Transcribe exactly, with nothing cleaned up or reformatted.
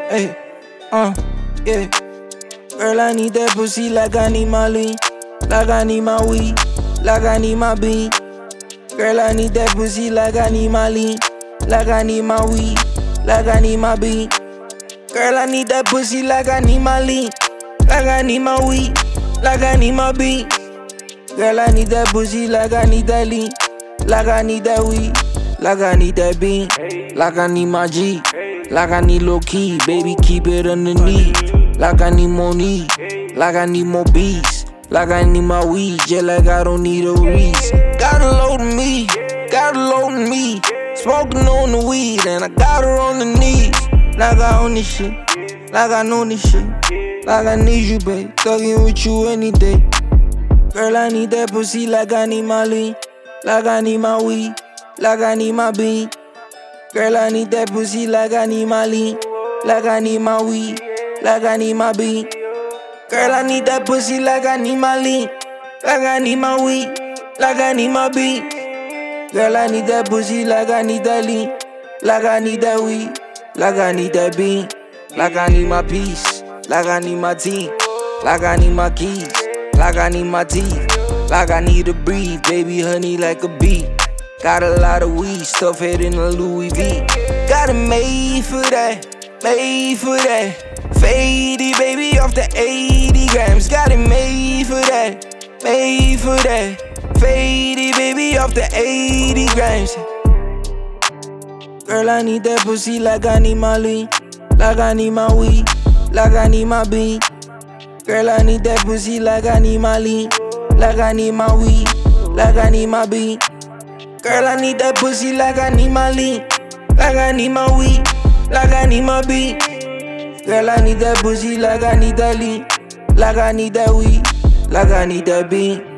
Hey, uh, yeah. Girl, I need that pussy like I need my lean, like I need my weed, like I need my bean. Girl, I need that pussy like I need my lean, like I need my weed, like I need my bean. Girl, I need that pussy like I need my lean, like I need my weed, like I need my bean. Girl, I need that pussy like I need that lean, like I need that weed, like I need that bean, like I need my G, like I need low key, baby keep it underneath, like I need more need, like I need more beats, like I need my weed, just like I don't need a Reese. Got a load of me, got a load of me, smoking on the weed and I got her on the knees, like I own this shit, like I know this shit, like I need you, babe, thuggin' with you any day. Girl, I need that pussy like I need my lean, like I need my weed, like I need my bean. Girl, I need that pussy like I need my lean, like I need my weed, like I need my bean. Girl, I need that pussy like I need my lean, like I need my weed, like I need my bean. Girl, I need that pussy like I need that lean, like I need that weed, like I need that bean. Like I need my peace, like I need my team, like I need my keys, like I need my teeth, like I need to breathe, baby honey like a bee. Got a lot of weed, stuff head in a Louis V. Got it made for that, made for that. Faded, baby, off the eighty grams. Got it made for that, made for that. Faded, baby, off the eighty grams. Girl, I need that pussy like I need my lean, like I need my weed, like I need my bean. Girl, I need that pussy like I need my lean, like I need my weed, like I need my bean. Girl, I need that pussy like I need my lean, like I need my weed, like I need my bean. Girl, I need that pussy like I need that lean, like I need that weed, like I need that bean.